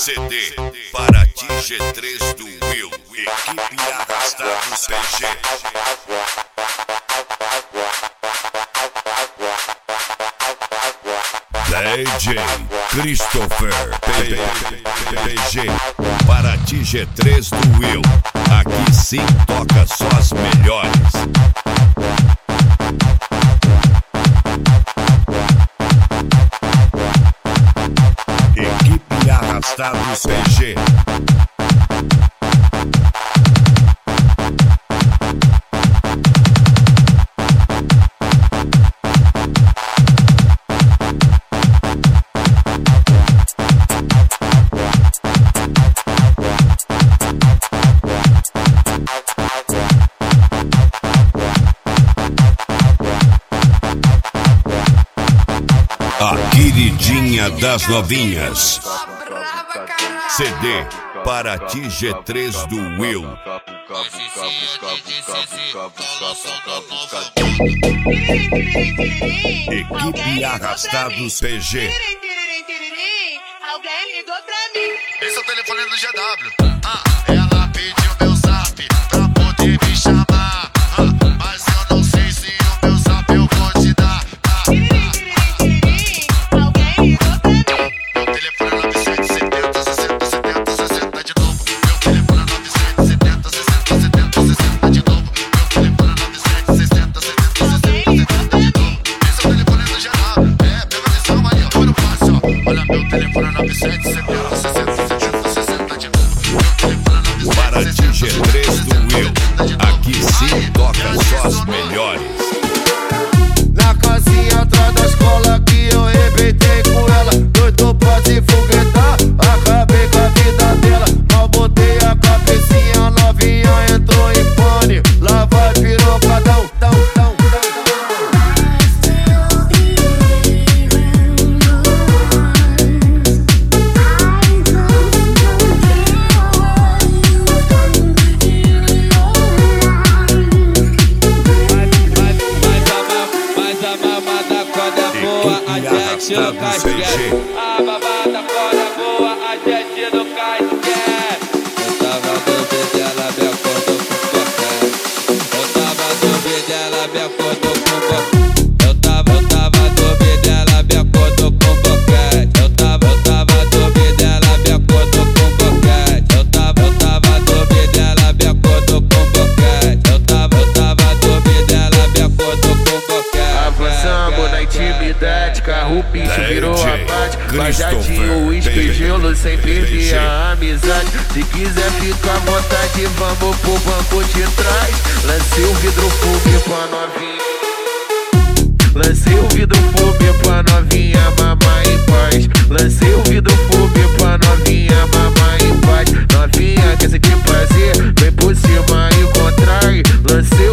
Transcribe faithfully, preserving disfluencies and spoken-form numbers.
C D Paraty G três do Will, equipe Arrastados P G. D J Christopher P G Paraty G três do Will, aqui sim toca só as melhores. Equipe Arrastados P G. A queridinha das novinhas. C D Paraty G três do Will. Equipe Arrastados P G. Alguém ligou pra mim. Esse é o telefone do G W. Ah, ela pediu meu zap pra poder me chamar. Ah, mas eu não sei se o meu zap eu vou te dar. Olha meu telefone nove sete setenta sessenta sessenta sessenta de novo. Paraty G três do Will, aqui sim toca só as melhores. Na casinha atrás da escola que eu arrebentei com ela, doido pra se foguetar, acabei com a vida dela. Mal botei a cabecinha, novinha entrou em pane. Lá vai pirocadão, tão, tão, tão. Arrastados P G. A babada quando é boa, a gente não cai no quer. Eu tava duvidando, ela me acordou com qualquer. Eu tava duvidando, ela me acordou com qualquer. Eu tava, eu tava duvidando, ela me acordou com qualquer. Eu tava, eu tava duvidando, ela me acordou com qualquer. Eu tava, eu tava duvidando, ela me acordou com qualquer. Eu tava, eu tava duvidando, ela me acordou com qualquer. Avançamos na intimidade, carro picho virou abate. Bajadinho, uísque, gelo, sem perder a amizade. Se quiser ficar à vontade, vamos pro banco de trás. Lancei o vidro fumê pra novinha. Lancei o vidro fumê pra novinha, mamar em paz. Lancei o vidro fumê pra novinha, mamar em paz. Novinha, quer sentir prazer? Vem por cima e contrai. Lancei